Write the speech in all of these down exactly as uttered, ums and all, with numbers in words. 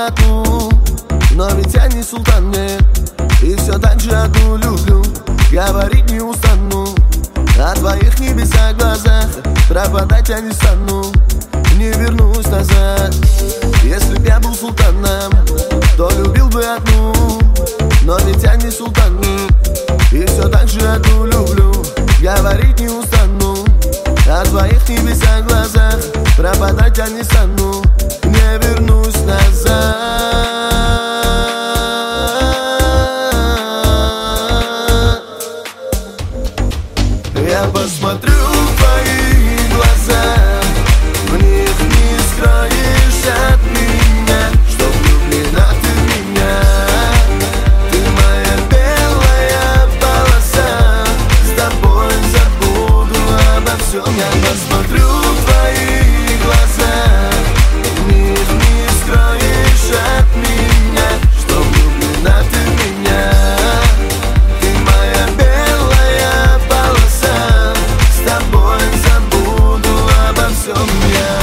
одну, но ведь я не султан, нет. И все так же одну люблю, говорить не устану. О твоих небесах глазах пропадать я не стану, не вернусь назад. Если б я был султаном, то любил бы одну, но ведь я не султан, и все так же одну люблю, говорить не устану. О твоих небесах глазах пропадать я не стану, не вернусь назад. Я посмотрю в твои глаза, в них не скроешь от меня, что влюблена ты в меня. Ты моя белая полоса, с тобой забуду обо всем. Я посмотрю в твои глаза, в них не скроешь от меня, что влюблена ты в меня. Ты моя белая полоса, с тобой забуду обо всем я.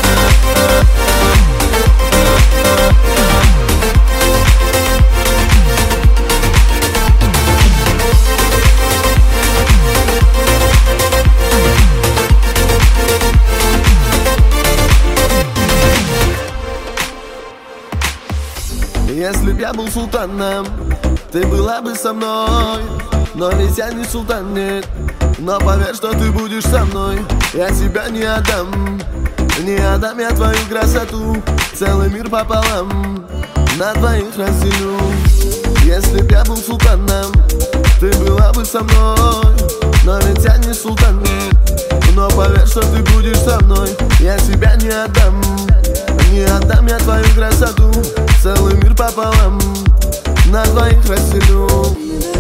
Если б я был султаном, ты была бы со мной, но ведь я не султан, нет. Но поверь, что ты будешь со мной, я тебя не отдам. Не отдам я твою красоту, целый мир пополам на двоих разделю. Если б я был султаном, ты была бы со мной, но ведь я не султан, нет. Но поверь, что ты будешь со мной, я тебя не отдам. Не отдам я твою красоту, целый мир пополам на двоих разделю.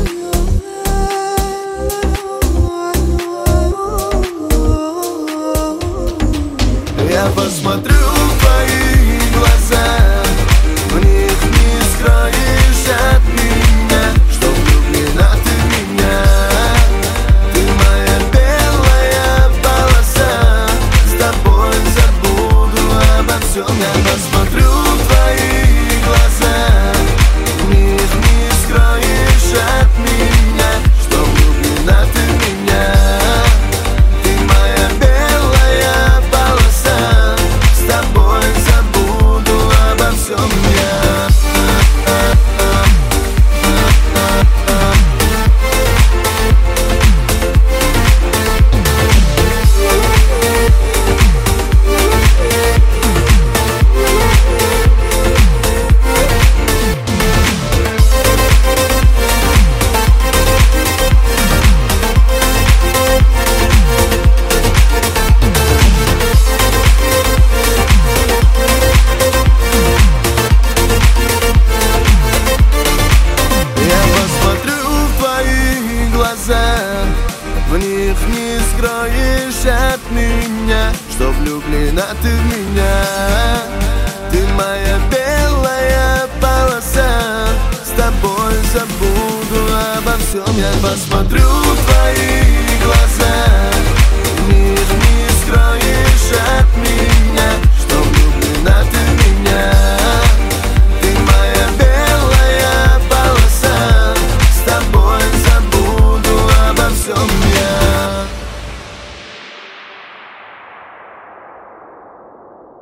Я посмотрю в твои глаза, в них не скроешь от меня, что влюблена ты в меня. Ты моя белая полоса, с тобой забуду обо всем. Я посмотрю в твои глаза, в них не скроешь от меня, что влюблена ты в меня. Ты моя белая полоса, с тобой забуду обо всем я. В них не скроешь от меня, что влюблена ты в меня. Ты моя белая полоса, с тобой забуду обо всем. Я посмотрю в твои глаза,